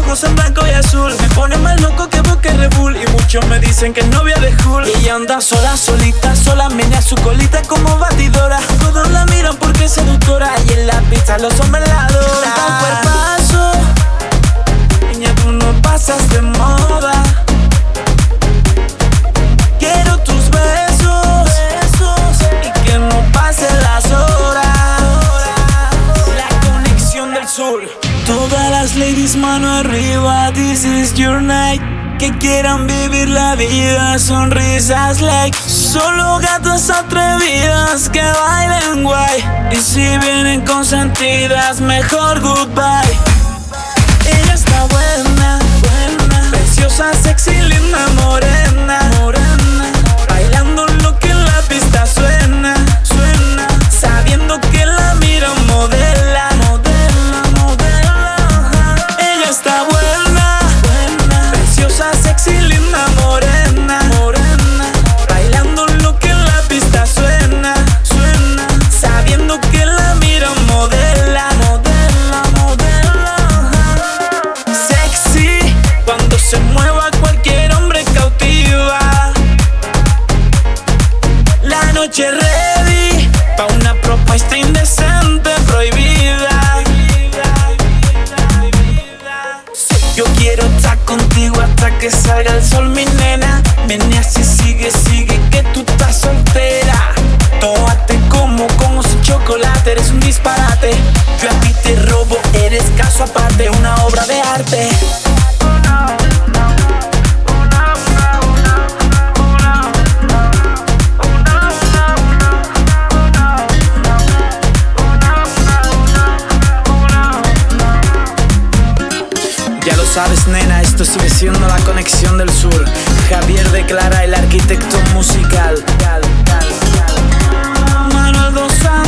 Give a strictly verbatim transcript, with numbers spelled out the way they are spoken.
ojos en blanco y azul. Me pone más loco que Boca y Red Bull. Y muchos me dicen que es novia de Hull. Y ella anda sola, solita, sola, menea su colita como batidora. Todos la miran porque es seductora. Y en la pista los hombres la adoran. Un cuerpazo, niña, tú no pasas de moda. Quiero tus besos, besos y que no pasen las horas. La conexión del sur. Todas las ladies mano arriba, this is your night. Que quieran vivir la vida, sonrisas like. Solo gatas atrevidas que bailen guay. Y si vienen consentidas, mejor goodbye. Ella está buena, buena, preciosa, sexy, linda, morena, morena. Bailando lo que en la pista suena, suena. Sabiendo que la mira modela, modela, modela. Ella está buena, buena, preciosa, sexy, linda, morena, morena. Bailando lo que en la pista suena, suena. Sabiendo que la mira modela, modela, modela. Sexy, cuando se mueva cualquier hombre cautiva. La noche ready, pa' una propuesta indecente prohibida. Yo quiero estar contigo hasta que salga el sol, mi nena. Menea si sigue, sigue que tú estás soltera. Tómate como, como sin chocolate, eres un disparate. Yo a ti te robo, eres caso aparte, una obra de arte. Ya lo sabes, nena, esto sigue siendo la conexión del sur. Javier Declara, el arquitecto musical. Manuel Dos Santos.